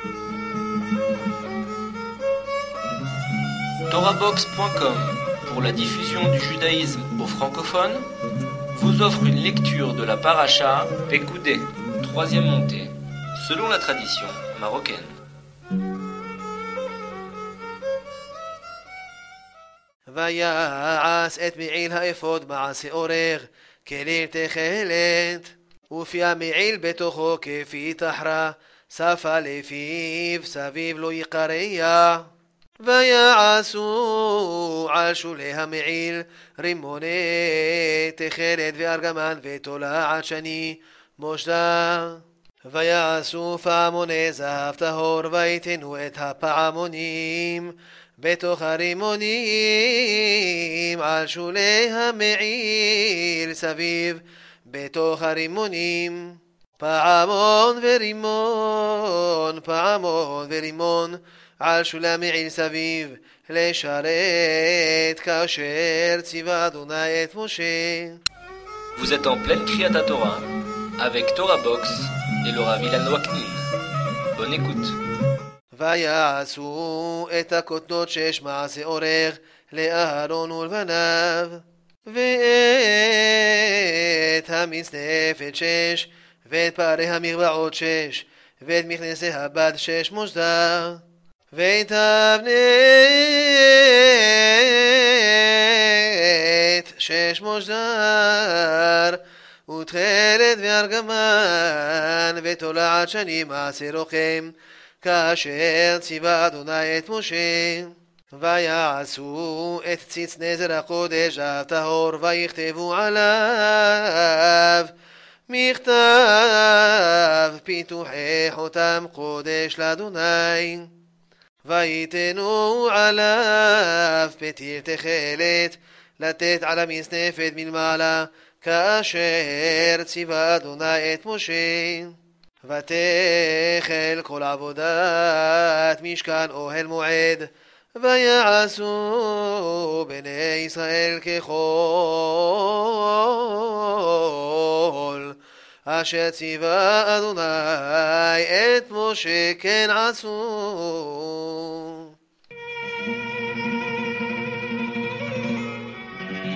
Torabox.com, pour la diffusion du judaïsme aux francophones, vous offre une lecture de la paracha Pekoudé, troisième montée, selon la tradition marocaine. ויעש את מעיל האפוד מעשה אורך כליל תכלת ופי המעיל בתוכו כפי תחרה שפה לפיו סביב לא יקרע ויעשו על שולי המעיל רימוני תכלת וארגמן ותולעת שני מושדה ויעשו פעמוני זהב טהור ויתנו את הפעמונים בתוך הרימונים על שולי המעיל סביב בתוך הרימונים פעמון ורימון פעמון ורימון על שולי המעיל סביב לשרת כאשר ציווה אדוני את משה. Vous êtes en pleine Kriyat Torah avec Torah Box et le Rav Ilan Waknin. Bonne écoute. ויעשו את הכותנות 6 מעשה אורך לאהרון ולבניו ואת המצנפת 6 ואת פערי המגבעות 6 ואת מכנסי הבד 6 מושדה ואת אבנת 6 מושדר ותכלת וארגמן ותולעת שני מעשה רוחם כאשר ציווה אדוני את משה. ויעשו את ציץ נזר הקודש הטהור ויכתבו עליו מכתב פיתוחי חותם קודש לאדוני ויתנו עליו פתיל תכלת לתת על המסנפת מלמעלה כאשר ציווה אדוני את משה. ותחל כל עבודת משכן אוהל מועד ויעשו בני ישראל ככל אשר ציווה אדוני את משה כן עשו.